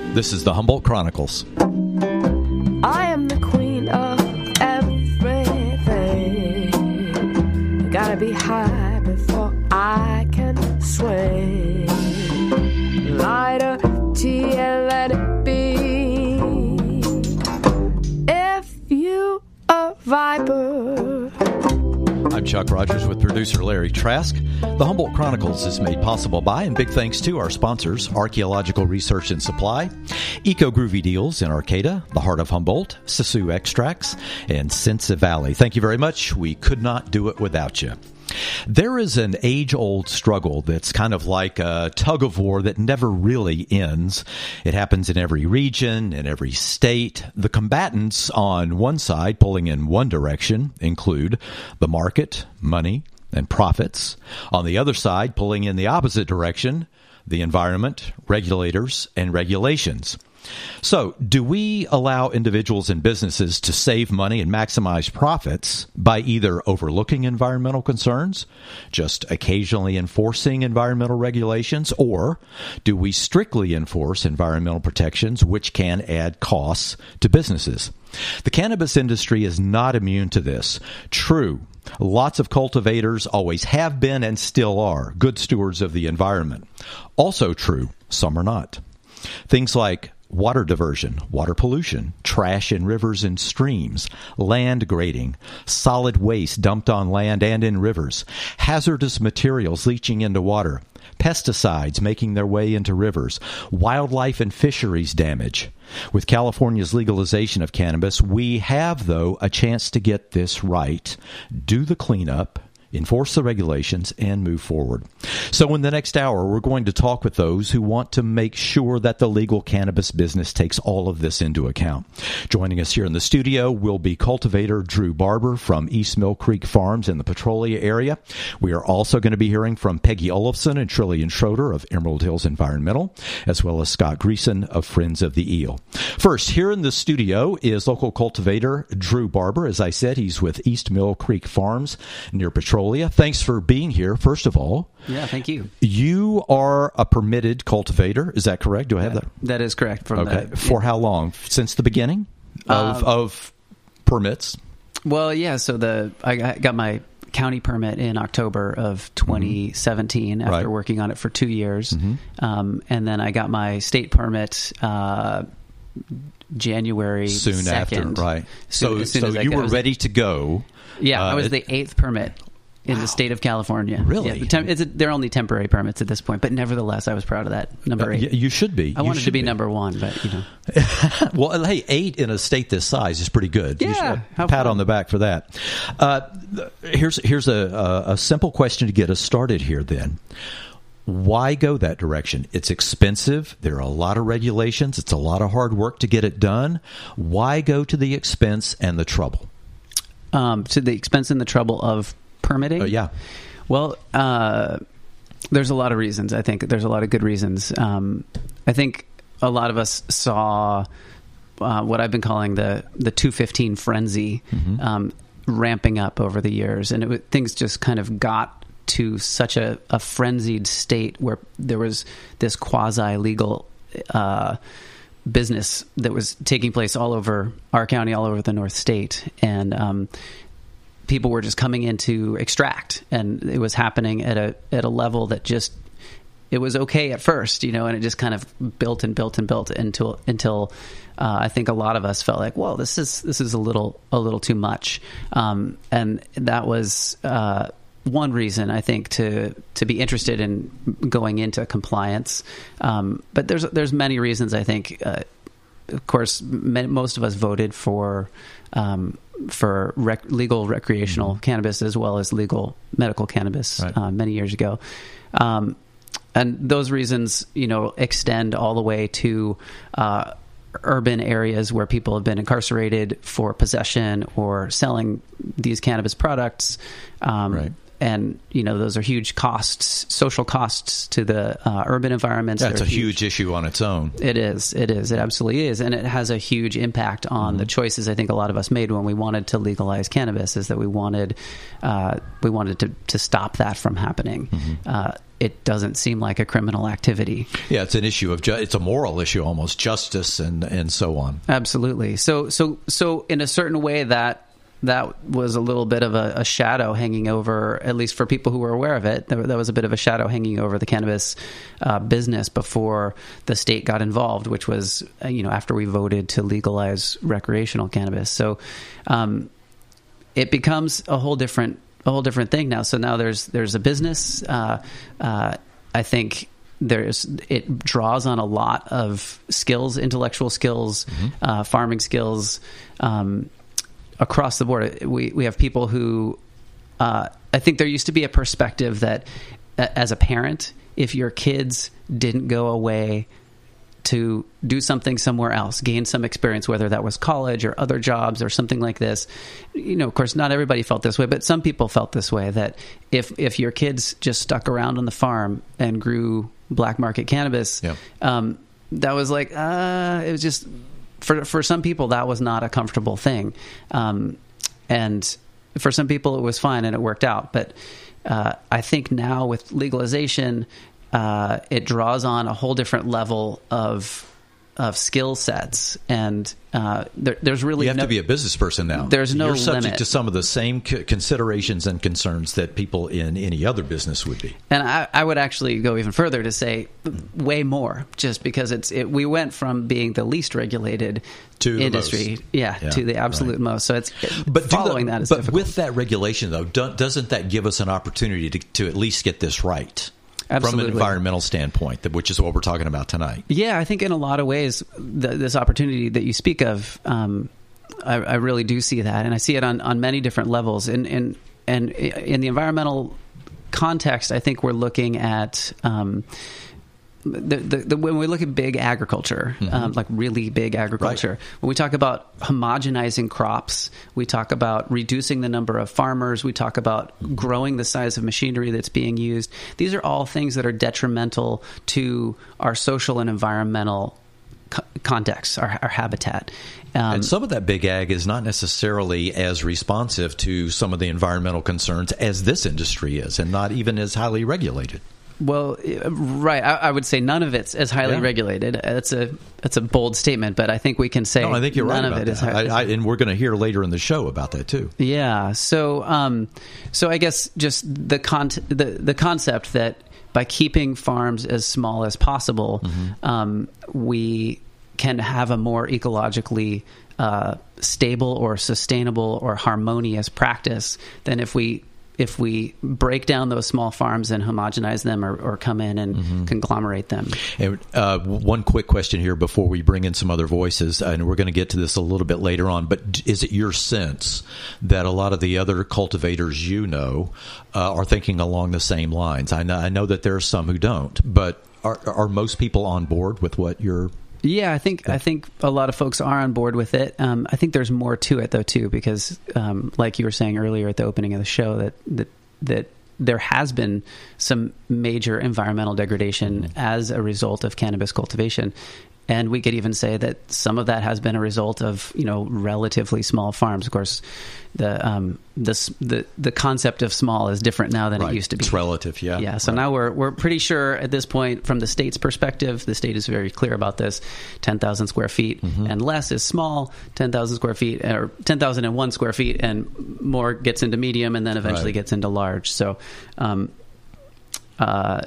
This is the Humboldt Chronicles. I am the queen of everything. Gotta be high before I can sway. Light a tea and let it be. If you a viper. I'm Chuck Rogers with producer Larry Trask. The Humboldt Chronicles is made possible by, and big thanks to, our sponsors, Archaeological Research and Supply, Eco Groovy Deals in Arcata, the heart of Humboldt, Sisu Extracts, and Sensa Valley. Thank you very much. We could not do it without you. There is an age-old struggle that's kind of like a tug-of-war that never really ends. It happens in every region, in every state. The combatants on one side, pulling in one direction, include the market, money, and profits. On the other side, pulling in the opposite direction, the environment, regulators, and regulations. So, do we allow individuals and businesses to save money and maximize profits by either overlooking environmental concerns, just occasionally enforcing environmental regulations, or do we strictly enforce environmental protections which can add costs to businesses? The cannabis industry is not immune to this. True, lots of cultivators always have been and still are good stewards of the environment. Also true, some are not. Things like water diversion, water pollution, trash in rivers and streams, land grading, solid waste dumped on land and in rivers, hazardous materials leaching into water, pesticides making their way into rivers, wildlife and fisheries damage. With California's legalization of cannabis, we have, though, a chance to get this right, do the cleanup, enforce the regulations, and move forward. So in the next hour, we're going to talk with those who want to make sure that the legal cannabis business takes all of this into account. Joining us here in the studio will be cultivator Drew Barber from East Mill Creek Farms in the Petrolia area. We are also going to be hearing from Peggy Olofsson and Trillian Schroeder of Emerald Hills Environmental, as well as Scott Greason of Friends of the Eel. First, here in the studio is local cultivator Drew Barber. As I said, he's with East Mill Creek Farms near Petrolia. Thanks for being here, first of all. Yeah, thank you. You are a permitted cultivator. Is that correct? Do I have that? That is correct. For how long? Since the beginning of permits? Well, yeah. So I got my county permit in October of 2017 after working on it for 2 years. And then I got my state permit January soon 2nd. After, right? So you were ready to go. Yeah, I was the 8th permit in the state of California. Really? Yeah, they're only temporary permits at this point, but nevertheless, I was proud of that. Number 8. You should be. I wanted to be number 1, but you know. Well, hey, 8 in a state this size is pretty good. Yeah, pat on the back for that. Here's a simple question to get us started here. Then, why go that direction? It's expensive. There are a lot of regulations. It's a lot of hard work to get it done. Why go to the expense and the trouble? To the expense and the trouble of permitting? Yeah. Well, there's a lot of reasons. I think there's a lot of good reasons. I think a lot of us saw what I've been calling the 215 frenzy ramping up over the years. And things just kind of got to such a frenzied state where there was this quasi-legal business that was taking place all over our county, all over the North State. And people were just coming in to extract, and it was happening at a level that just, it was okay at first, you know, and it just kind of built and built and built until I think a lot of us felt like, whoa, this is a little too much. And that was one reason, I think, to be interested in going into compliance. But there's many reasons, I think. Of course, most of us voted for legal recreational cannabis as well as legal medical cannabis many years ago. And those reasons, you know, extend all the way to urban areas where people have been incarcerated for possession or selling these cannabis products. those are huge costs, social costs to the urban environments. That's a huge issue on its own. It is. It absolutely is. And it has a huge impact on the choices I think a lot of us made when we wanted to legalize cannabis, is that we wanted to stop that from happening. It doesn't seem like a criminal activity. Yeah, it's an issue of it's a moral issue, almost justice and so on. Absolutely. So in a certain way, that was a little bit of a shadow hanging over, at least for people who were aware of it. That was a bit of a shadow hanging over the cannabis business before the state got involved, which was after we voted to legalize recreational cannabis. So it becomes a whole different thing now. So now there's a business. I think it draws on a lot of skills, intellectual skills, farming skills. Across the board, we have people who I think there used to be a perspective that as a parent, if your kids didn't go away to do something somewhere else, gain some experience, whether that was college or other jobs or something like this, of course, not everybody felt this way, but some people felt this way, that if your kids just stuck around on the farm and grew black market cannabis, that was like, it was just... For some people, that was not a comfortable thing. And for some people, it was fine and it worked out. But I think now with legalization, it draws on a whole different level of skill sets. And there's really you have to be a business person now. There's no You're subject limit to some of the same considerations and concerns that people in any other business would be. And I would actually go even further to say way more, just because we went from being the least regulated to industry, to the absolute most. So it's following that is but difficult. With that regulation, though, doesn't that give us an opportunity to at least get this right? Absolutely. From an environmental standpoint, which is what we're talking about tonight. Yeah, I think in a lot of ways, this opportunity that you speak of, I really do see that, and I see it on many different levels. And in the environmental context, I think we're looking at when we look at big agriculture, like really big agriculture, when we talk about homogenizing crops, we talk about reducing the number of farmers, we talk about growing the size of machinery that's being used. These are all things that are detrimental to our social and environmental context, our habitat. And some of that big ag is not necessarily as responsive to some of the environmental concerns as this industry is, and not even as highly regulated. Well, right. I would say none of it's as highly regulated. It's a bold statement, but I think we can say I think you're none right of about it is that. And we're going to hear later in the show about that too. Yeah. So I guess just the concept that by keeping farms as small as possible, we can have a more ecologically stable or sustainable or harmonious practice than if we break down those small farms and homogenize them or come in and conglomerate them. And one quick question here before we bring in some other voices, and we're going to get to this a little bit later on, but is it your sense that a lot of the other cultivators are thinking along the same lines? I know that there are some who don't, but are most people on board with what you're... Yeah, I think a lot of folks are on board with it. I think there's more to it though too, because like you were saying earlier at the opening of the show, that there has been some major environmental degradation as a result of cannabis cultivation. And we could even say that some of that has been a result of relatively small farms. Of course, the concept of small is different now than it used to be. It's relative, yeah. Yeah. So now we're pretty sure at this point, from the state's perspective, the state is very clear about this. 10,000 square feet and less is small. 10,000 square feet or 10,001 square feet and more gets into medium, and then eventually gets into large. So, I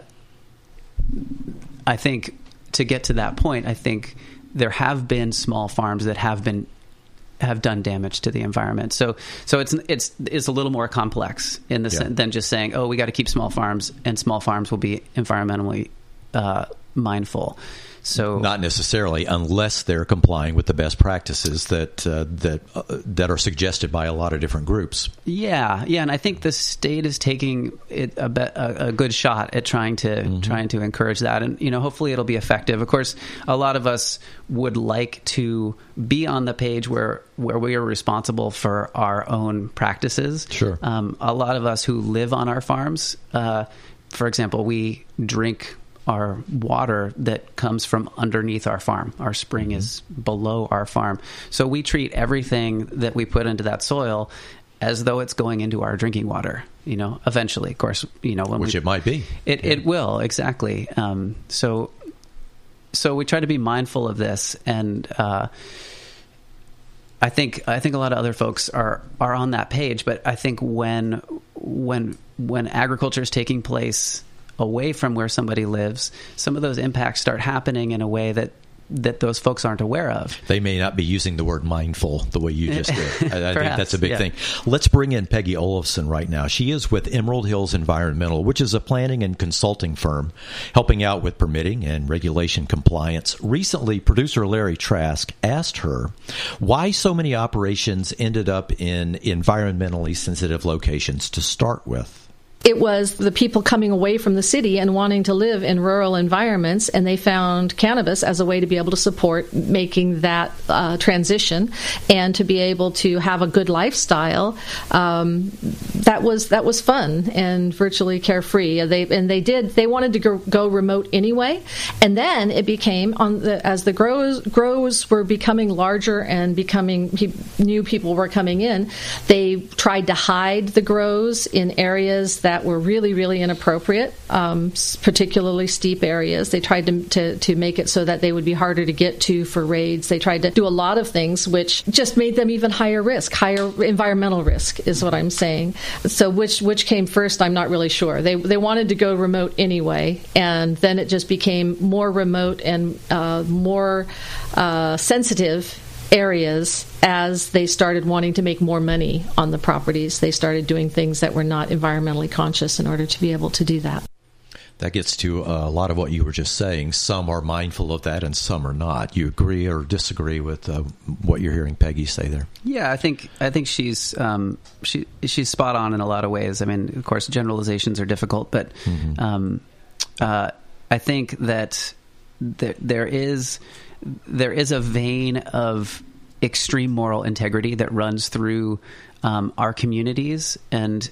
think. To get to that point, I think there have been small farms that have done damage to the environment. So it's a little more complex in the sense than just saying, we got to keep small farms, and small farms will be environmentally mindful. So not necessarily, unless they're complying with the best practices that are suggested by a lot of different groups. Yeah, and I think the state is taking it a good shot at trying to encourage that, and hopefully it'll be effective. Of course, a lot of us would like to be on the page where we are responsible for our own practices. Sure. A lot of us who live on our farms, for example, we drink our water that comes from underneath our farm. Our spring is below our farm. So we treat everything that we put into that soil as though it's going into our drinking water, eventually, of course, which it might be. It will, exactly. So we try to be mindful of this, and I think a lot of other folks are on that page, but I think when agriculture is taking place away from where somebody lives, some of those impacts start happening in a way that those folks aren't aware of. They may not be using the word mindful the way you just did. I think that's a big thing. Let's bring in Peggy Olofsson right now. She is with Emerald Hills Environmental, which is a planning and consulting firm helping out with permitting and regulation compliance. Recently, producer Larry Trask asked her why so many operations ended up in environmentally sensitive locations to start with. It was the people coming away from the city and wanting to live in rural environments, and they found cannabis as a way to be able to support making that transition and to be able to have a good lifestyle. That was fun and virtually carefree. They wanted to go remote anyway, and then it became as the grows were becoming larger and new people were coming in. They tried to hide the grows in areas that were really, really inappropriate, particularly steep areas. They tried to make it so that they would be harder to get to for raids. They tried to do a lot of things which just made them even higher environmental risk is what I'm saying. So which came first, I'm not really sure. They wanted to go remote anyway, and then it just became more remote and more sensitive areas as they started wanting to make more money on the properties. They started doing things that were not environmentally conscious in order to be able to do that. That gets to a lot of what you were just saying. Some are mindful of that and some are not. You agree or disagree with what you're hearing Peggy say there? Yeah, I think she's spot on in a lot of ways. I mean, of course, generalizations are difficult, but I think that there is a vein of extreme moral integrity that runs through our communities and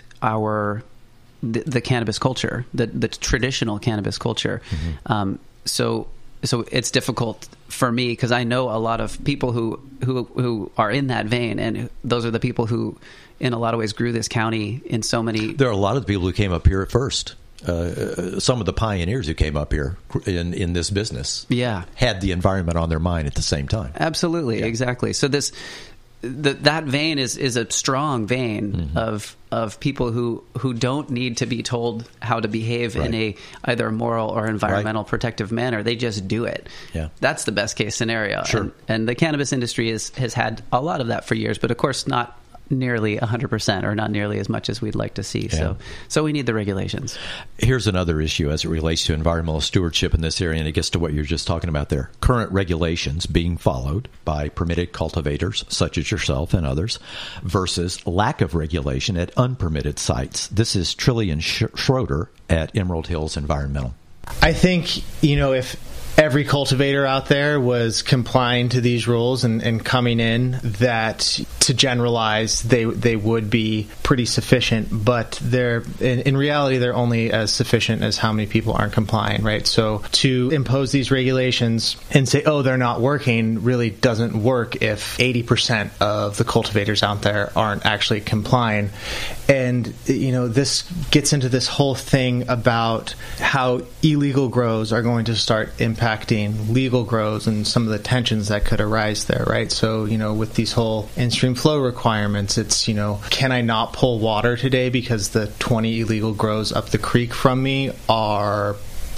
the cannabis culture, the traditional cannabis culture. So it's difficult for me because I know a lot of people who are in that vein, and those are the people who, in a lot of ways, grew this county in so many. There are a lot of the people who came up here at first. Some of the pioneers who came up here in this business had the environment on their mind at the same time. Absolutely, exactly. So that vein is a strong vein of people who don't need to be told how to behave in a either moral or environmental protective manner. They just do it. Yeah. That's the best case scenario. Sure. And the cannabis industry has had a lot of that for years, but of course not nearly 100% or not nearly as much as we'd like to see. Yeah. So we need the regulations. Here's another issue as it relates to environmental stewardship in this area, and it gets to what you're just talking about there. Current regulations being followed by permitted cultivators such as yourself and others versus lack of regulation at unpermitted sites. This is Trillian Schroeder at Emerald Hills Environmental. I think, if every cultivator out there was complying to these rules and coming in, that to generalize, they would be pretty sufficient, but in reality, they're only as sufficient as how many people aren't complying, right? So to impose these regulations and say, oh, they're not working, really doesn't work if 80% of the cultivators out there aren't actually complying. And, this gets into this whole thing about how illegal grows are going to start impacting legal grows and some of the tensions that could arise there, right? So, with these whole in-stream flow requirements, it's, can I not pull water today because the 20 illegal grows up the creek from me are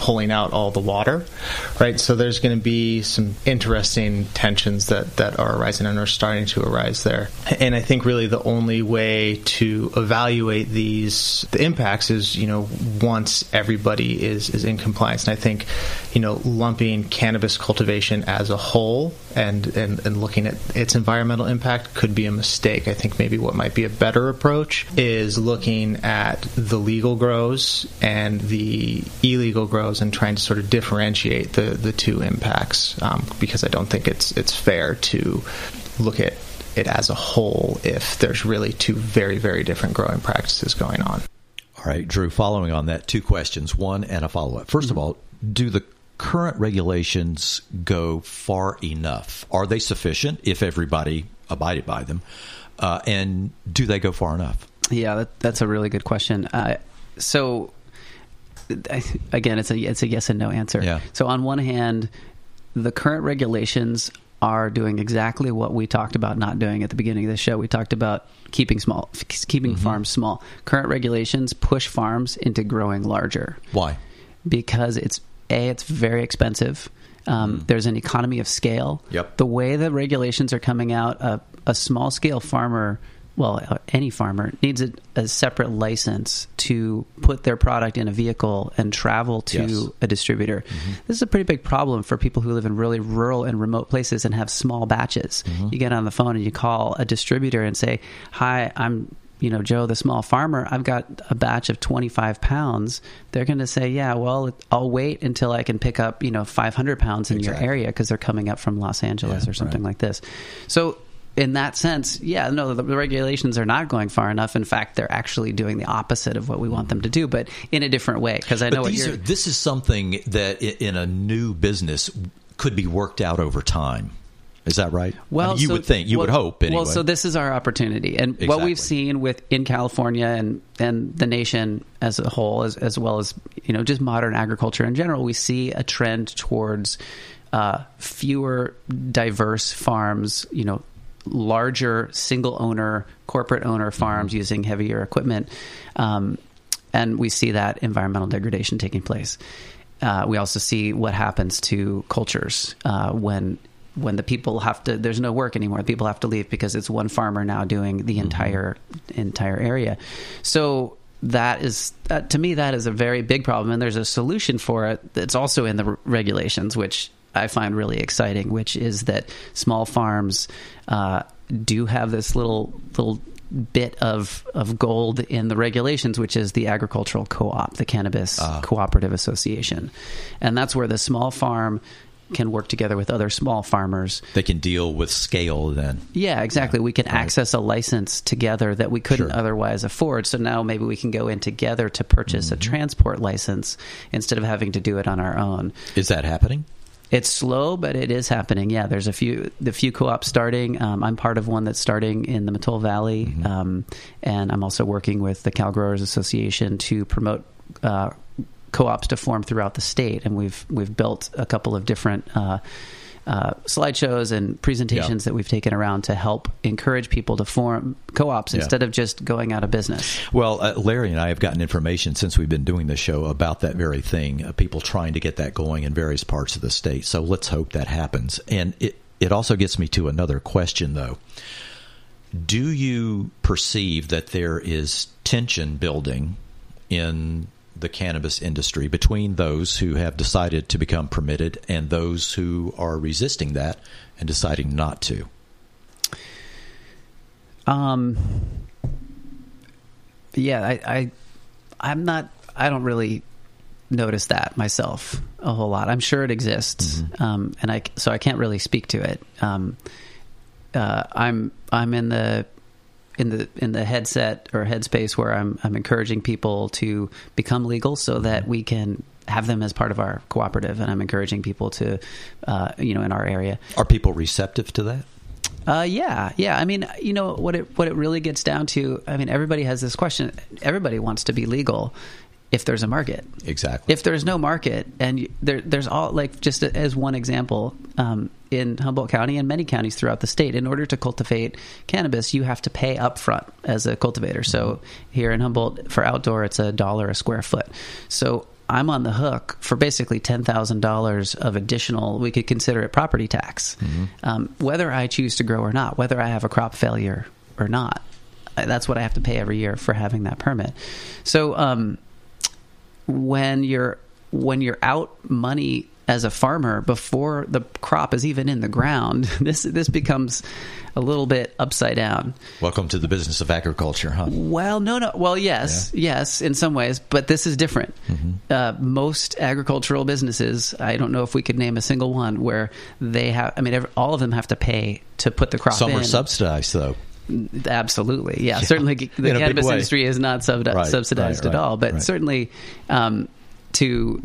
pulling out all the water, right? So there's going to be some interesting tensions that are arising and are starting to arise there. And I think really the only way to evaluate the impacts is, once everybody is in compliance. And I think, lumping cannabis cultivation as a whole and looking at its environmental impact could be a mistake. I think maybe what might be a better approach is looking at the legal grows and the illegal grows and trying to sort of differentiate the two impacts, because I don't think it's fair to look at it as a whole if there's really two very, very different growing practices going on. All right, Drew, following on that, two questions, one and a follow-up. First of all, do the current regulations go far enough? Are they sufficient if everybody abided by them? And do they go far enough? Yeah, that's a really good question. So, again, it's a yes and no answer. Yeah. So on one hand, the current regulations are doing exactly what we talked about not doing at the beginning of the show. We talked about keeping farms small. Current regulations push farms into growing larger. Why? Because it's very expensive. There's an economy of scale. Yep. The way the regulations are coming out, a small scale farmer, any farmer, needs a separate license to put their product in a vehicle and travel to a distributor. Mm-hmm. This is a pretty big problem for people who live in really rural and remote places and have small batches. Mm-hmm. You get on the phone and you call a distributor and say, "Hi, I'm Joe, the small farmer. I've got a batch of 25 pounds. They're going to say, "Yeah, well, I'll wait until I can pick up 500 pounds in your area because they're coming up from Los Angeles or something like this." So in that sense, the regulations are not going far enough. In fact, they're actually doing the opposite of what we want them to do, but in a different way. Because I know this is something that in a new business could be worked out over time. Is that right? Well, you would think, you would hope anyway. Well, so this is our opportunity, and what we've seen in California and the nation as a whole, as well as just modern agriculture in general, we see a trend towards fewer diverse farms. Larger single owner, corporate owner farms using heavier equipment. And we see that environmental degradation taking place. We also see what happens to cultures when the people have to, there's no work anymore. People have to leave because it's one farmer now doing the entire area. So that is, to me, that is a very big problem. And there's a solution for it that's also in the regulations, which I find really exciting, which is that small farms do have this little bit of gold in the regulations, which is the agricultural co-op, the Cannabis Cooperative Association. And that's where the small farm can work together with other small farmers. They can deal with scale then. Yeah, exactly. We can access a license together that we couldn't otherwise afford. So now maybe we can go in together to purchase a transport license instead of having to do it on our own. Is that happening? It's slow, but it is happening. Yeah, there's the few co-ops starting. I'm part of one that's starting in the Mattole Valley, and I'm also working with the Cal Growers Association to promote co-ops to form throughout the state. And we've built a couple of different slideshows and presentations that we've taken around to help encourage people to form co-ops instead of just going out of business. Well, Larry and I have gotten information since we've been doing this show about that very thing, people trying to get that going in various parts of the state. So let's hope that happens. And it also gets me to another question, though. Do you perceive that there is tension building in the cannabis industry between those who have decided to become permitted and those who are resisting that and deciding not to? I don't really notice that myself a whole lot. I'm sure it exists. And I can't really speak to it. I'm in the headset or headspace where I'm encouraging people to become legal so that we can have them as part of our cooperative, and I'm encouraging people to, in our area. Are people receptive to that? Yeah. I mean, what it really gets down to, I mean, everybody has this question. Everybody wants to be legal if there's a market. Exactly. If there's no market, and there's all, like, just as one example, in Humboldt County and many counties throughout the state, in order to cultivate cannabis, you have to pay up front as a cultivator. So here in Humboldt, for outdoor, it's $1 a square foot. So I'm on the hook for basically $10,000 of additional, we could consider it property tax, whether I choose to grow or not, whether I have a crop failure or not. That's what I have to pay every year for having that permit. So when you're out money as a farmer before the crop is even in the ground, this becomes a little bit upside down. Welcome to the business of agriculture, huh? Well, no. Well, yes, in some ways, but this is different. Most agricultural businesses, I don't know if we could name a single one where they have, all of them have to pay to put the crop in. Some are subsidized, though. Absolutely. Yeah. Certainly the cannabis industry is not subsidized at all, but certainly to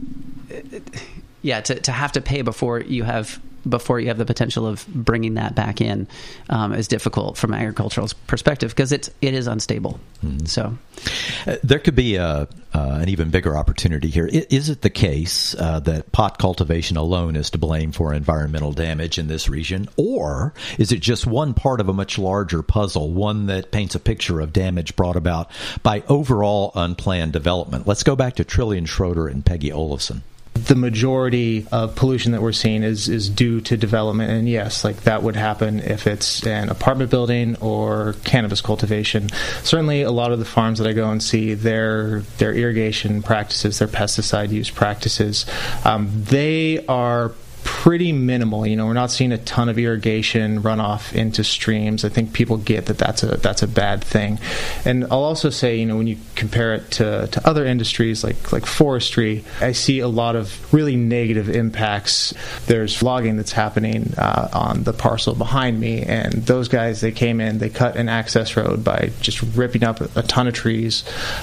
have to pay before you have the potential of bringing that back in is difficult from an agricultural perspective because it is unstable. So there could be an even bigger opportunity here. Is it the case that pot cultivation alone is to blame for environmental damage in this region, or is it just one part of a much larger puzzle, one that paints a picture of damage brought about by overall unplanned development? Let's go back to Trillian Schroeder and Peggy Olafson. The majority of pollution that we're seeing is due to development, and yes, like that would happen if it's an apartment building or cannabis cultivation. Certainly, a lot of the farms that I go and see, their irrigation practices, their pesticide use practices, they are pretty minimal. We're not seeing a ton of irrigation runoff into streams. I think people get that that's a bad thing. And I'll also say, when you compare it to other industries like forestry, I see a lot of really negative impacts. There's logging that's happening on the parcel behind me, and those guys, they came in, they cut an access road by just ripping up a ton of trees.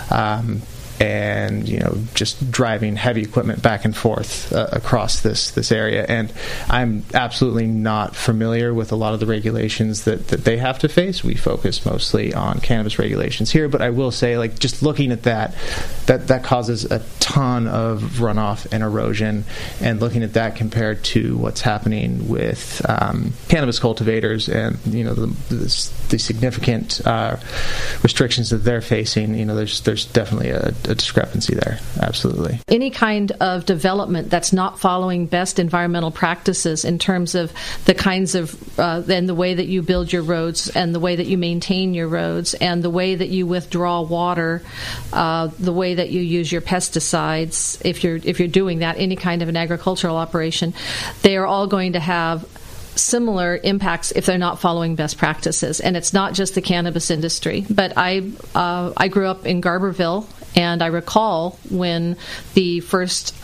And just driving heavy equipment back and forth across this area. And I'm absolutely not familiar with a lot of the regulations that they have to face. We focus mostly on cannabis regulations here, but I will say, just looking at that causes a ton of runoff and erosion, and looking at that compared to what's happening with cannabis cultivators and the significant restrictions that they're facing, there's definitely a discrepancy there. Absolutely. Any kind of development that's not following best environmental practices in terms of the kinds of and the way that you build your roads and the way that you maintain your roads and the way that you withdraw water, the way that you use your pesticides, if you're doing that, any kind of an agricultural operation, they are all going to have similar impacts if they're not following best practices. And it's not just the cannabis industry. But I grew up in Garberville, and I recall when the first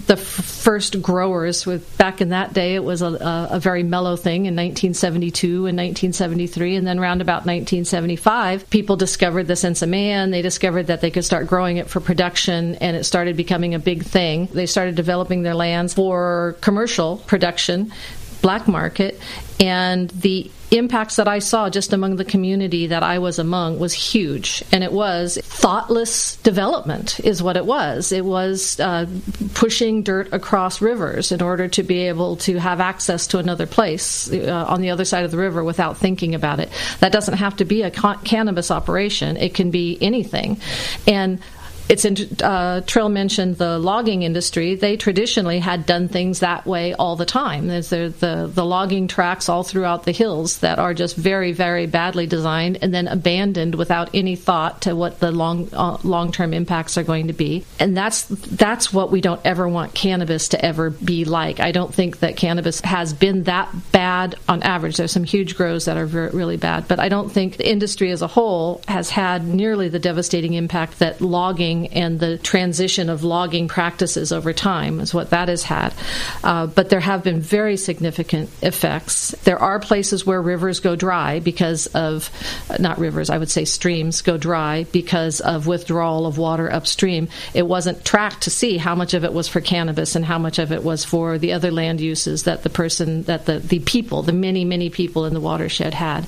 growers, back in that day, it was a very mellow thing in 1972 and 1973, and then around about 1975, people discovered the sense of man. They discovered that they could start growing it for production, and it started becoming a big thing. They started developing their lands for commercial production, black market, and the impacts that I saw just among the community that I was among was huge. And it was thoughtless development is what it was. It was pushing dirt across rivers in order to be able to have access to another place on the other side of the river without thinking about it. That doesn't have to be a cannabis operation. It can be anything. And Trill mentioned the logging industry. They traditionally had done things that way all the time. There's the logging tracks all throughout the hills that are just very, very badly designed and then abandoned without any thought to what the long-term impacts are going to be. And that's what we don't ever want cannabis to ever be like. I don't think that cannabis has been that bad on average. There's some huge grows that are really bad, but I don't think the industry as a whole has had nearly the devastating impact that logging and the transition of logging practices over time is what that has had. But there have been very significant effects. There are places where rivers go dry because of, not rivers, I would say streams go dry because of withdrawal of water upstream. It wasn't tracked to see how much of it was for cannabis and how much of it was for the other land uses that the many people in the watershed had.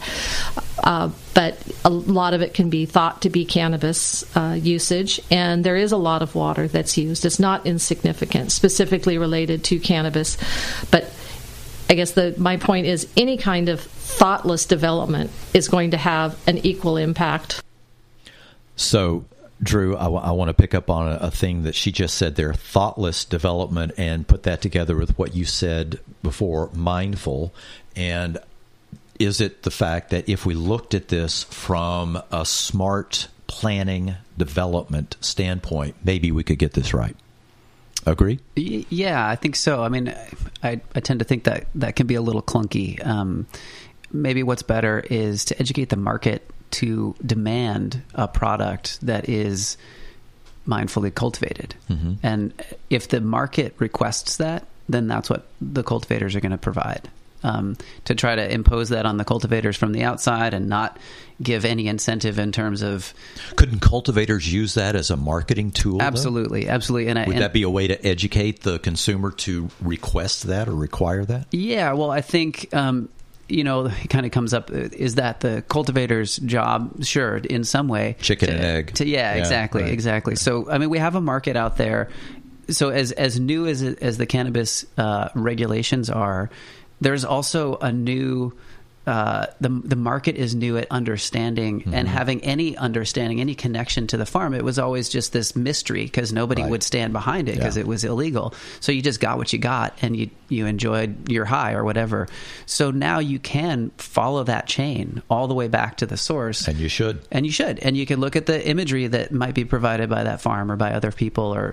But a lot of it can be thought to be cannabis usage, and there is a lot of water that's used. It's not insignificant, specifically related to cannabis. But I guess my point is any kind of thoughtless development is going to have an equal impact. So Drew, I want to pick up on a thing that she just said there, thoughtless development, and put that together with what you said before, mindful. And is it the fact that if we looked at this from a smart planning development standpoint, maybe we could get this right? Agree? Yeah, I think so. I mean, I tend to think that can be a little clunky. Maybe what's better is to educate the market to demand a product that is mindfully cultivated. Mm-hmm. And if the market requests that, then that's what the cultivators are going to provide. To try to impose that on the cultivators from the outside and not give any incentive in terms of... Couldn't cultivators use that as a marketing tool? Absolutely, though? Absolutely. Would that be a way to educate the consumer to request that or require that? Yeah, well, I think... it kind of comes up, is that the cultivator's job? Sure, in some way. Chicken and egg. Exactly. So, I mean, we have a market out there. So as new as the cannabis regulations are, there's also a new... the market is new at understanding and having any understanding, any connection to the farm. It was always just this mystery because nobody would stand behind it because it was illegal. So you just got what you got and you enjoyed your high or whatever. So now you can follow that chain all the way back to the source. And you should. And you can look at the imagery that might be provided by that farm or by other people or,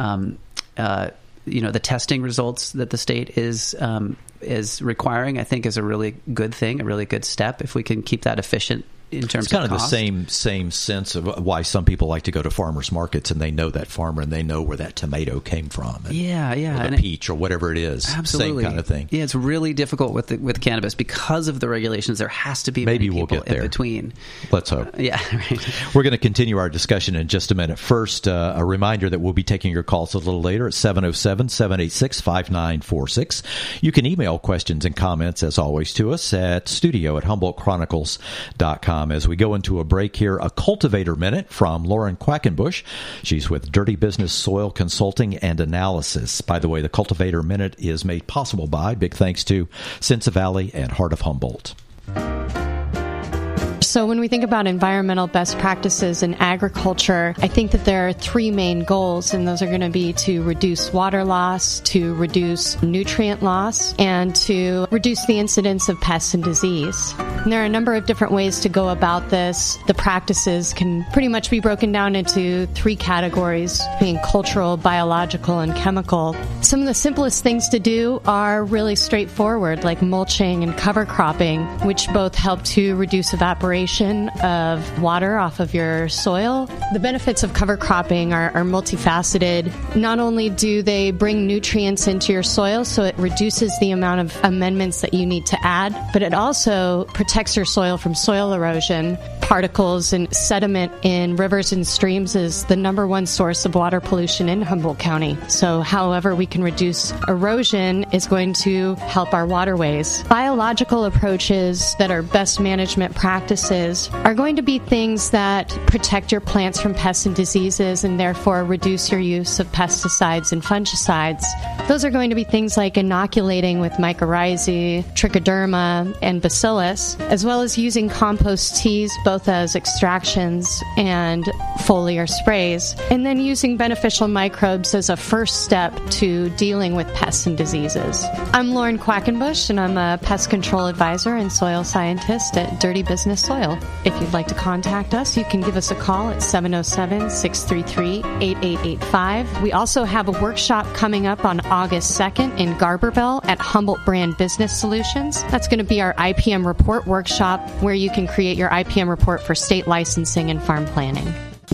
the testing results that the state is requiring, I think, is a really good thing, a really good step if we can keep that efficient in terms of cost. It's kind of the same sense of why some people like to go to farmers markets and they know that farmer and they know where that tomato came from. Or the peach or whatever it is. Absolutely. Same kind of thing. Yeah, it's really difficult with cannabis because of the regulations. There has to be maybe many people we'll get there in between. Let's hope. Yeah, right. We're going to continue our discussion in just a minute. First, a reminder that we'll be taking your calls a little later at 707-786-5946. You can email questions and comments, as always, to us at studio@HumboldtChronicles.com. As we go into a break here, a Cultivator Minute from Lauren Quackenbush. She's with Dirty Business Soil Consulting and Analysis. By the way, the Cultivator Minute is made possible by, big thanks to Cinca Valley and Heart of Humboldt. So when we think about environmental best practices in agriculture, I think that there are three main goals, and those are going to be to reduce water loss, to reduce nutrient loss, and to reduce the incidence of pests and disease. And there are a number of different ways to go about this. The practices can pretty much be broken down into three categories, being cultural, biological, and chemical. Some of the simplest things to do are really straightforward, like mulching and cover cropping, which both help to reduce evaporation of water off of your soil. The benefits of cover cropping are multifaceted. Not only do they bring nutrients into your soil, so it reduces the amount of amendments that you need to add, but it also protects your soil from soil erosion. Particles and sediment in rivers and streams is the number one source of water pollution in Humboldt County. So however we can reduce erosion is going to help our waterways. Biological approaches that are best management practices are going to be things that protect your plants from pests and diseases and therefore reduce your use of pesticides and fungicides. Those are going to be things like inoculating with mycorrhizae, trichoderma, and bacillus, as well as using compost teas both as extractions and foliar sprays, and then using beneficial microbes as a first step to dealing with pests and diseases. I'm Lauren Quackenbush, and I'm a pest control advisor and soil scientist at Dirty Business Soil. If you'd like to contact us, you can give us a call at 707-633-8885. We also have a workshop coming up on August 2nd in Garberville at Humboldt Brand Business Solutions. That's going to be our IPM report workshop where you can create your IPM report for state licensing and farm planning.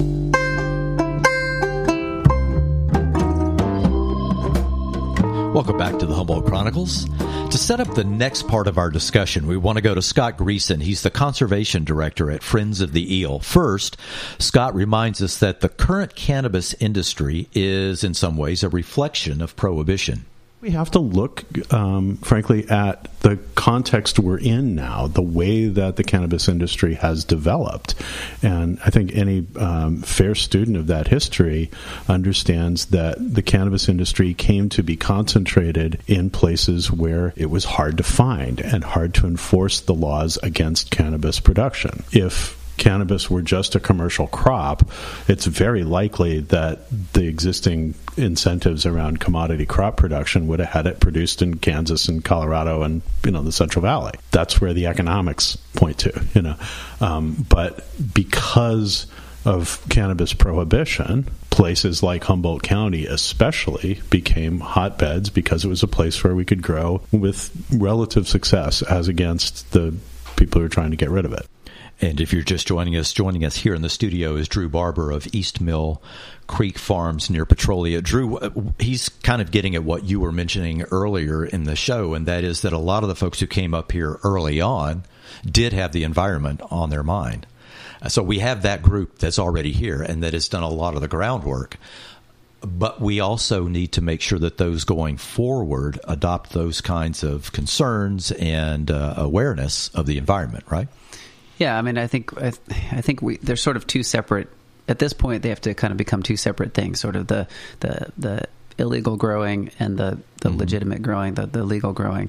Welcome back to the Humboldt Chronicles. To set up the next part of our discussion, we want to go to Scott Greason. He's the Conservation Director at Friends of the Eel. First, Scott reminds us that the current cannabis industry is, in some ways, a reflection of prohibition. We have to look, frankly, at the context we're in now, the way that the cannabis industry has developed. And I think any fair student of that history understands that the cannabis industry came to be concentrated in places where it was hard to find and hard to enforce the laws against cannabis production. If cannabis were just a commercial crop, it's very likely that the existing incentives around commodity crop production would have had it produced in Kansas and Colorado and the Central Valley. That's where the economics point to. But because of cannabis prohibition, places like Humboldt County especially became hotbeds because it was a place where we could grow with relative success as against the people who are trying to get rid of it. And if you're just joining us here in the studio is Drew Barber of East Mill Creek Farms near Petrolia. Drew, he's kind of getting at what you were mentioning earlier in the show, and that is that a lot of the folks who came up here early on did have the environment on their mind. So we have that group that's already here and that has done a lot of the groundwork. But we also need to make sure that those going forward adopt those kinds of concerns and awareness of the environment, right? Yeah, I mean, I think they're sort of two separate. At this point, they have to kind of become two separate things. Sort of the illegal growing and the legitimate growing, the legal growing.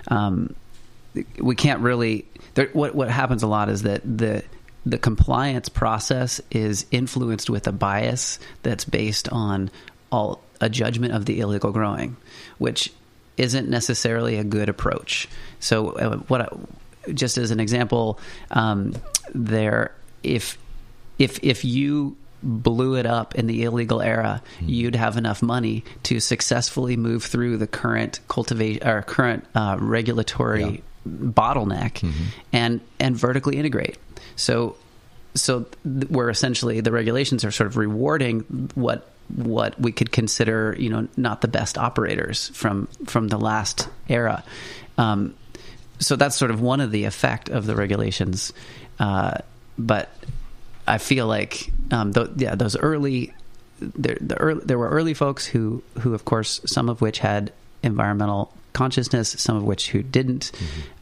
We can't really. What happens a lot is that the compliance process is influenced with a bias that's based on a judgment of the illegal growing, which isn't necessarily a good approach. So just as an example, if you blew it up in the illegal era, you'd have enough money to successfully move through the current regulatory bottleneck and vertically integrate. So we're essentially, the regulations are sort of rewarding what we could consider, not the best operators from the last era. So that's sort of one of the effect of the regulations. But I feel like those early, there were early folks who of course, some of which had environmental consciousness, some of which who didn't,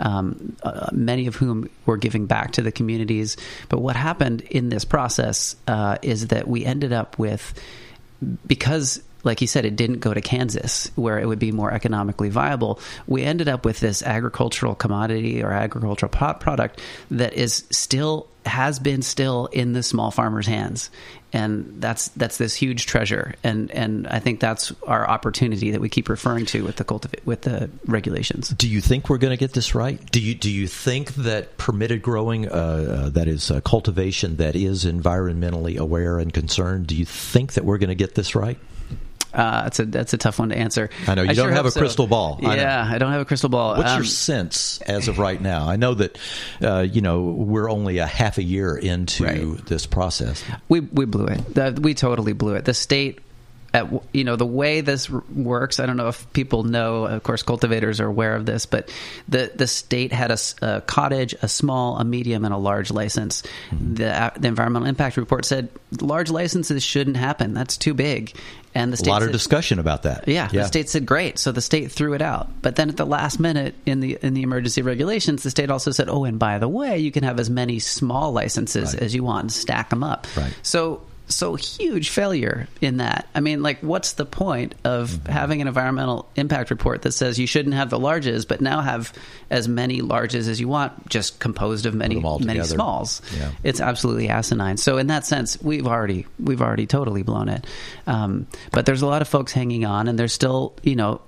many of whom were giving back to the communities. But what happened in this process is that we ended up with, because like you said, it didn't go to Kansas where it would be more economically viable, we ended up with this agricultural commodity or agricultural product that has been still in the small farmers' hands. And that's this huge treasure, and I think that's our opportunity that we keep referring to with the regulations. Do you think we're going to get this right? Do you think that permitted growing, that is cultivation that is environmentally aware and concerned, do you think that we're going to get this right? That's a tough one to answer. I know you don't have a crystal ball. I don't have a crystal ball. What's your sense as of right now? I know that we're only a half a year into this process. We blew it. We totally blew it. The state, the way this works, I don't know if people know. Of course, cultivators are aware of this, but the state had a cottage, a small, a medium, and a large license. The environmental impact report said large licenses shouldn't happen. That's too big. And the state a lot of discussion about that. Yeah, the state said great, so the state threw it out. But then at the last minute in the emergency regulations, the state also said, oh, and by the way, you can have as many small licenses as you want and stack them up. Right. So huge failure in that. I mean, what's the point of having an environmental impact report that says you shouldn't have the larges, but now have as many larges as you want, just composed of many smalls? Yeah. It's absolutely asinine. So in that sense, we've already totally blown it. But there's a lot of folks hanging on, and there's still, the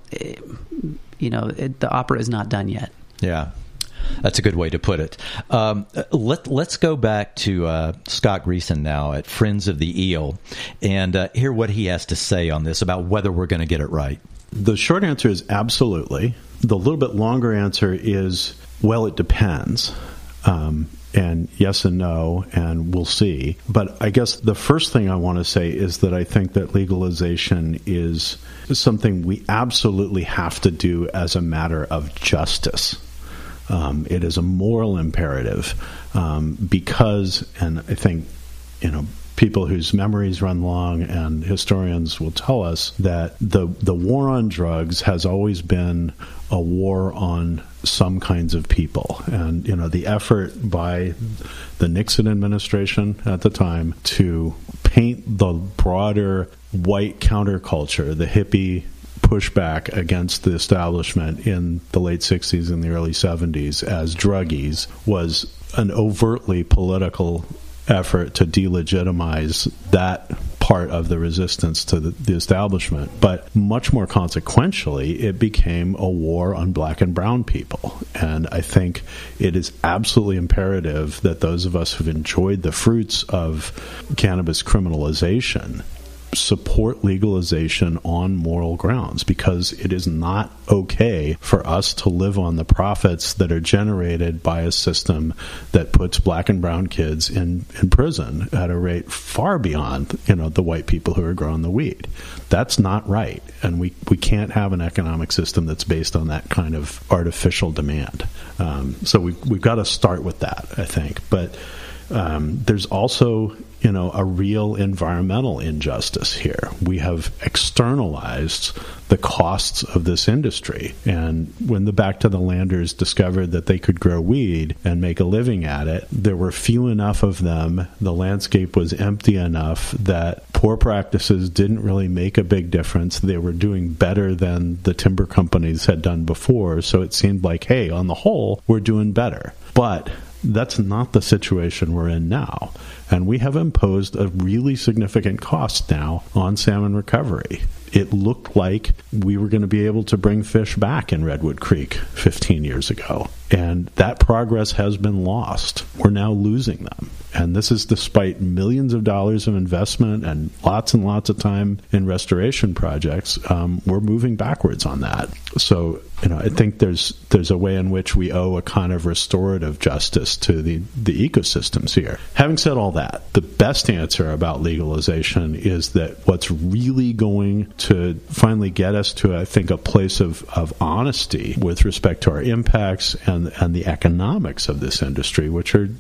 opera is not done yet. Yeah. That's a good way to put it. Let's go back to Scott Greason now at Friends of the Eel and hear what he has to say on this about whether we're going to get it right. The short answer is absolutely. The little bit longer answer is, well, it depends. And yes and no, and we'll see. But I guess the first thing I want to say is that I think that legalization is something we absolutely have to do as a matter of justice. It is a moral imperative because, and I think, people whose memories run long and historians will tell us that the war on drugs has always been a war on some kinds of people. And, the effort by the Nixon administration at the time to paint the broader white counterculture, the hippie pushback against the establishment in the late 60s and the early 70s as druggies was an overtly political effort to delegitimize that part of the resistance to the establishment. But much more consequentially, it became a war on black and brown people. And I think it is absolutely imperative that those of us who've enjoyed the fruits of cannabis criminalization support legalization on moral grounds, because it is not okay for us to live on the profits that are generated by a system that puts black and brown kids in prison at a rate far beyond the white people who are growing the weed. That's not right, and we can't have an economic system that's based on that kind of artificial demand. So we've got to start with that, I think. But there's also a real environmental injustice here. We have externalized the costs of this industry. And when the Back to the Landers discovered that they could grow weed and make a living at it, there were few enough of them, the landscape was empty enough that poor practices didn't really make a big difference. They were doing better than the timber companies had done before, so it seemed like, hey, on the whole, we're doing better. But that's not the situation we're in now. And we have imposed a really significant cost now on salmon recovery. It looked like we were going to be able to bring fish back in Redwood Creek 15 years ago. And that progress has been lost. We're now losing them. And this is despite millions of dollars of investment and lots of time in restoration projects. We're moving backwards on that. So, I think there's a way in which we owe a kind of restorative justice to the ecosystems here. Having said all that, the best answer about legalization is that what's really going to finally get us to, I think, a place of honesty with respect to our impacts and the economics of this industry, which are,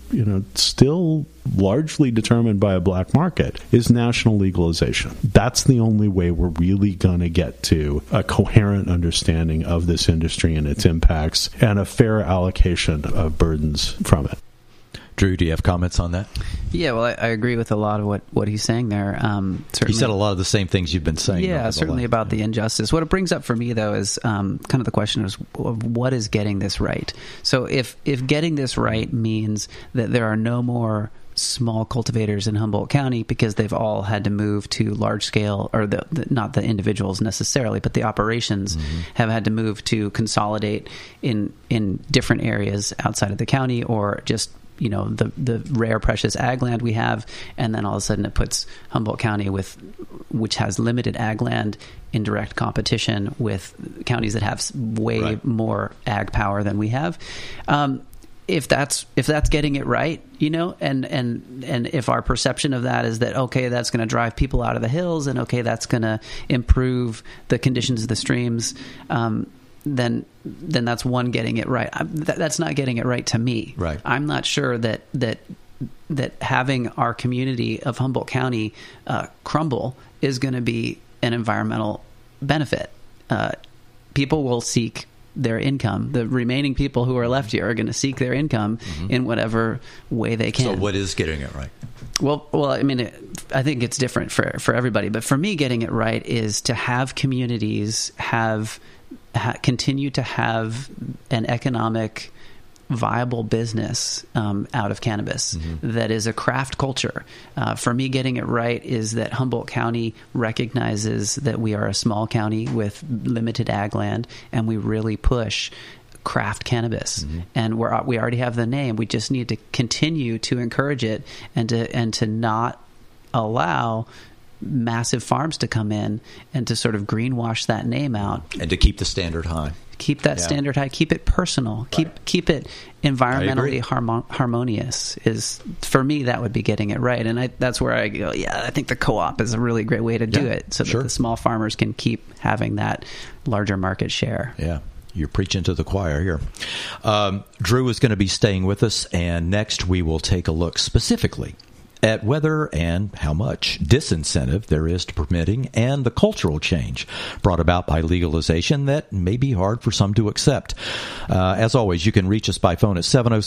still largely determined by a black market, is national legalization. That's the only way we're really going to get to a coherent understanding of this industry and its impacts and a fair allocation of burdens from it. Drew, do you have comments on that? Yeah, well, I agree with a lot of what he's saying there. He said a lot of the same things you've been saying. Yeah, certainly about the injustice. What it brings up for me, though, is kind of the question of what is getting this right. So if getting this right means that there are no more small cultivators in Humboldt County because they've all had to move to large scale, or not the individuals necessarily, but the operations have had to move to consolidate in different areas outside of the county, or just the rare precious ag land we have, and then all of a sudden it puts Humboldt County, which has limited ag land, in direct competition with counties that have way more ag power than we have. If that's getting it right, and if our perception of that is that, okay, that's going to drive people out of the hills, and okay, that's going to improve the conditions of the streams, then that's one getting it right. That's not getting it right to me. Right. I'm not sure that having our community of Humboldt County crumble is going to be an environmental benefit. People will seek their income. The remaining people who are left here are going to seek their income in whatever way they can. So what is getting it right? Well, I mean, I think it's different for everybody. But for me, getting it right is to have communities continue to have an economic viable business out of cannabis that is a craft culture. For me, getting it right is that Humboldt County recognizes that we are a small county with limited ag land, and we really push craft cannabis. And we already have the name. We just need to continue to encourage it and to not allow massive farms to come in and to sort of greenwash that name out, and to keep the standard high. Keep that standard high. Keep it personal. Keep it environmentally harmonious. Is, for me, that would be getting it right. And that's where I go, I think the co-op is a really great way to do it, so that the small farmers can keep having that larger market share. Yeah. You're preaching to the choir here. Drew is going to be staying with us, and next we will take a look specifically at whether and how much disincentive there is to permitting, and the cultural change brought about by legalization that may be hard for some to accept. As always, you can reach us by phone at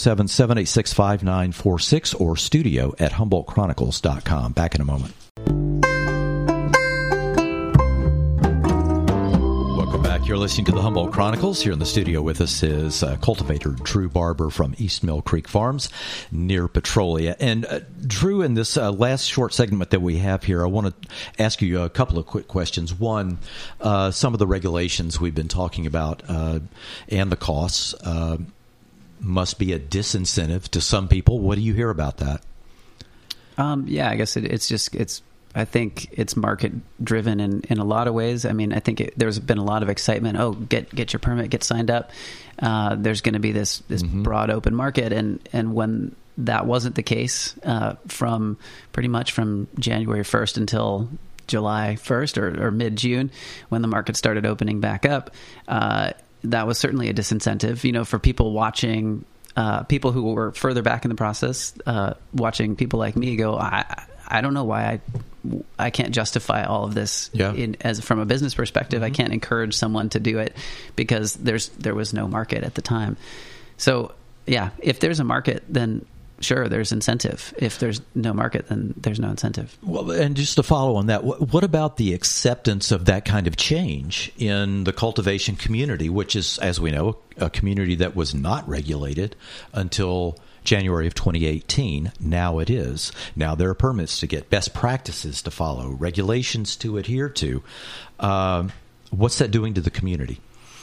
707-786-5946 or studio@HumboldtChronicles.com. Back in a moment. Welcome back. You're listening to the Humboldt Chronicles. Here in the studio with us is cultivator Drew Barber from East Mill Creek Farms near Petrolia. And Drew, in this last short segment that we have here, I want to ask you a couple of quick questions. One, some of the regulations we've been talking about and the costs must be a disincentive to some people. What do you hear about that? Yeah, I guess I think it's market driven in a lot of ways. I mean, I think there's been a lot of excitement. Oh, get your permit, get signed up. There's going to be this broad open market, and when that wasn't the case, from pretty much from January 1st until July 1st or mid June, when the market started opening back up, that was certainly a disincentive. For people watching. People who were further back in the process, watching people like me go, I don't know why I can't justify all of this as from a business perspective. I can't encourage someone to do it because there was no market at the time. So yeah, if there's a market, then sure, there's incentive. If there's no market, then there's no incentive. Well, and just to follow on that, what about the acceptance of that kind of change in the cultivation community, which is, as we know, a community that was not regulated until January of 2018. Now it is. Now there are permits to get, best practices to follow, regulations to adhere to. What's that doing to the community?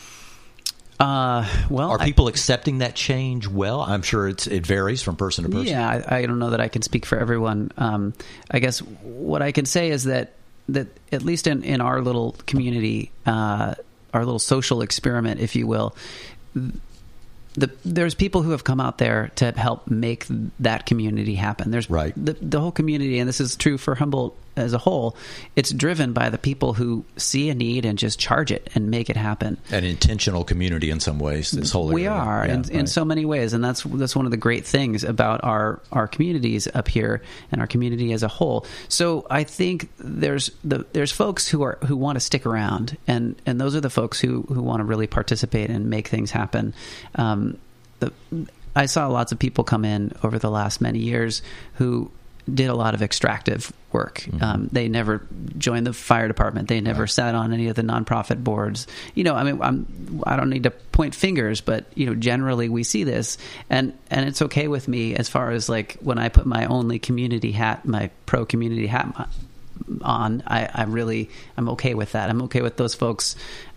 Are people accepting that change well? I'm sure it varies from person to person. Yeah, I don't know that I can speak for everyone. I guess what I can say is that at least in our little community, our little social experiment, if you will, there's people who have come out there to help make that community happen. There's the whole community, and this is true for Humboldt as a whole. It's driven by the people who see a need and just charge it and make it happen. An intentional community in some ways. This whole area. We are in so many ways, and that's one of the great things about our communities up here and our community as a whole. So I think there's folks who want to stick around, and those are the folks who want to really participate and make things happen. I saw lots of people come in over the last many years who did a lot of extractive work. They never joined the fire department. They never sat on any of the nonprofit boards. I don't need to point fingers, but generally we see this, and it's okay with me as far as like when I put my only community hat, my pro community hat on. I'm okay with that. I'm okay with those folks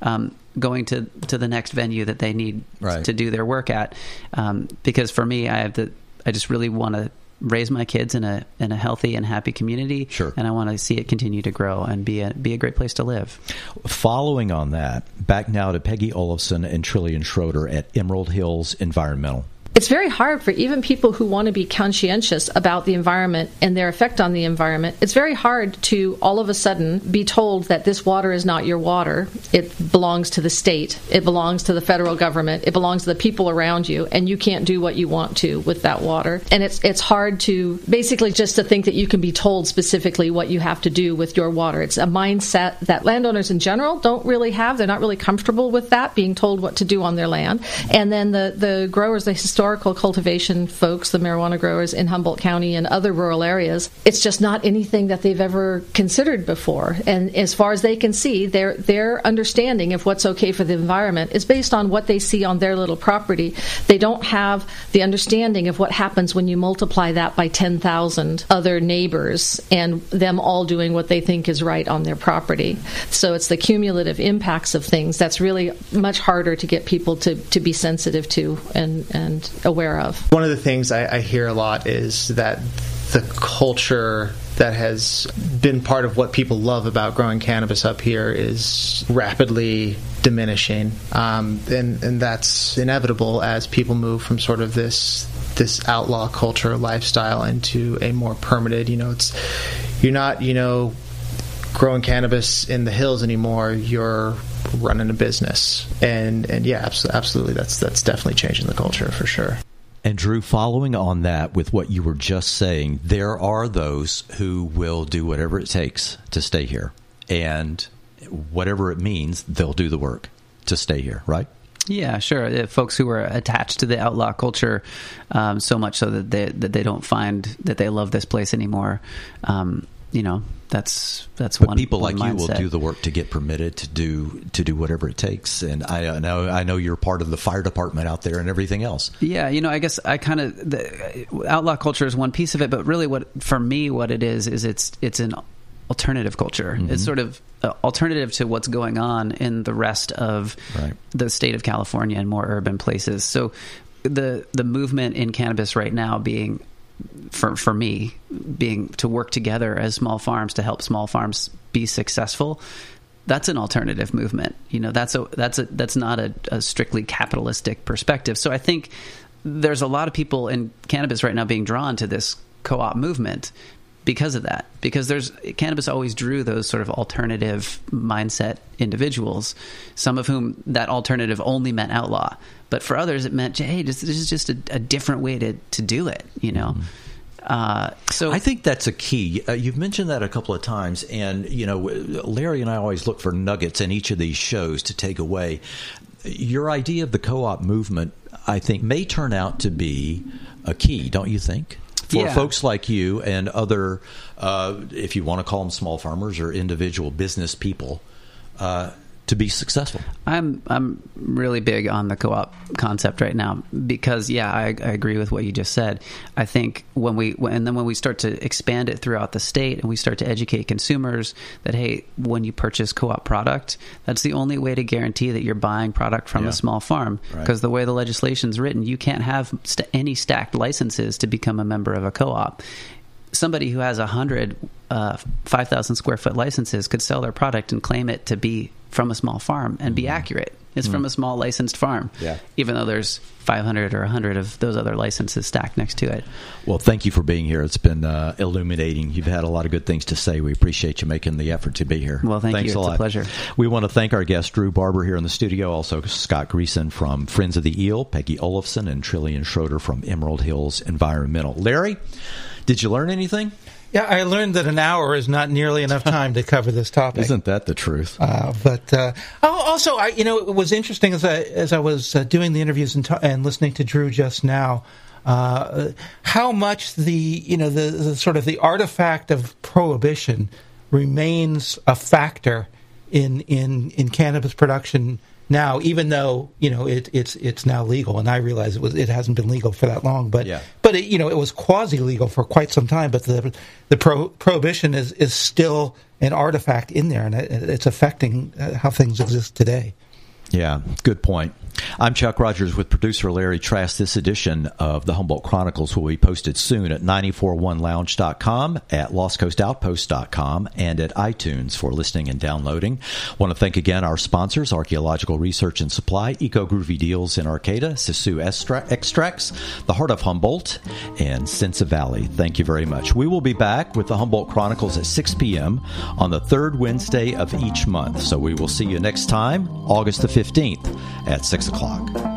going to the next venue that they need to do their work at, because for me, I just really want to raise my kids in a healthy and happy community, and I want to see it continue to grow and be a great place to live. Following on that, back now to Peggy Olafson and Trillian Schroeder at Emerald Hills Environmental. It's very hard for even people who want to be conscientious about the environment and their effect on the environment. It's very hard to all of a sudden be told that this water is not your water. It belongs to the state. It belongs to the federal government. It belongs to the people around you, and you can't do what you want to with that water. And it's hard to basically just to think that you can be told specifically what you have to do with your water. It's a mindset that landowners in general don't really have. They're not really comfortable with that, being told what to do on their land. And then the growers, the historical cultivation folks, the marijuana growers in Humboldt County and other rural areas, it's just not anything that they've ever considered before. And as far as they can see, their understanding of what's okay for the environment is based on what they see on their little property. They don't have the understanding of what happens when you multiply that by 10,000 other neighbors and them all doing what they think is right on their property. So it's the cumulative impacts of things that's really much harder to get people to be sensitive to and aware of. One of the things I hear a lot is that the culture that has been part of what people love about growing cannabis up here is rapidly diminishing, and that's inevitable as people move from sort of this outlaw culture lifestyle into a more permitted. You're not growing cannabis in the hills anymore. You're running a business, and yeah, absolutely, that's definitely changing the culture for sure. And Drew, following on that with what you were just saying, there are those who will do whatever it takes to stay here, and whatever it means, they'll do the work to stay here, right? Yeah, sure. Folks who are attached to the outlaw culture so much so that they don't find that they love this place anymore. that's but one. People one like you will mindset. do the work to get permitted to do whatever it takes. And I know you're part of the fire department out there and everything else. Yeah, I guess I kind of the outlaw culture is one piece of it, but really, what it is it's an alternative culture. Mm-hmm. It's sort of alternative to what's going on in the rest of the state of California and more urban places. So the movement in cannabis right now being, for me, being to work together as small farms to help small farms be successful. That's an alternative movement. That's not a strictly capitalistic perspective. So I think there's a lot of people in cannabis right now being drawn to this co-op movement because of that. Because cannabis always drew those sort of alternative mindset individuals, some of whom that alternative only meant outlaw. But for others, it meant, hey, this is just a different way to do it, So I think that's a key. You've mentioned that a couple of times, and Larry and I always look for nuggets in each of these shows to take away. Your idea of the co-op movement, I think, may turn out to be a key, don't you think? For folks like you and other, if you want to call them small farmers or individual business people, to be successful. I'm really big on the co-op concept right now because I agree with what you just said. I think when we start to expand it throughout the state and we start to educate consumers that, hey, when you purchase co-op product, that's the only way to guarantee that you're buying product from a small farm, because the way the legislation's written, you can't have any stacked licenses to become a member of a co-op. Somebody who has 100 5,000 square foot licenses could sell their product and claim it to be from a small farm and be accurate. It's from a small licensed farm, even though there's 500 or 100 of those other licenses stacked next to it. Well, thank you for being here. It's been illuminating. You've had a lot of good things to say. We appreciate you making the effort to be here. Well, thanks a lot. It's a pleasure. We want to thank our guest, Drew Barber, here in the studio, also Scott Greason from Friends of the Eel, Peggy Olafson, and Trillian Schroeder from Emerald Hills Environmental. Larry, did you learn anything? Yeah, I learned that an hour is not nearly enough time to cover this topic. Isn't that the truth? But also, it was interesting as I was doing the interviews and listening to Drew just now, how much the sort of the artifact of prohibition remains a factor in cannabis production now, even though it's now legal, and I realize it hasn't been legal for that long, but it was quasi legal for quite some time. But the prohibition is still an artifact in there, and it's affecting how things exist today. Yeah, good point. I'm Chuck Rogers with producer Larry Trask. This edition of the Humboldt Chronicles will be posted soon at 941lounge.com, at lostcoastoutpost.com, and at iTunes for listening and downloading. I want to thank again our sponsors, Archaeological Research and Supply, Eco Groovy Deals in Arcata, Sisu Extracts, the Heart of Humboldt, and Sensa Valley. Thank you very much. We will be back with the Humboldt Chronicles at 6 p.m. on the third Wednesday of each month. So we will see you next time, August the 15th at 6 o'clock.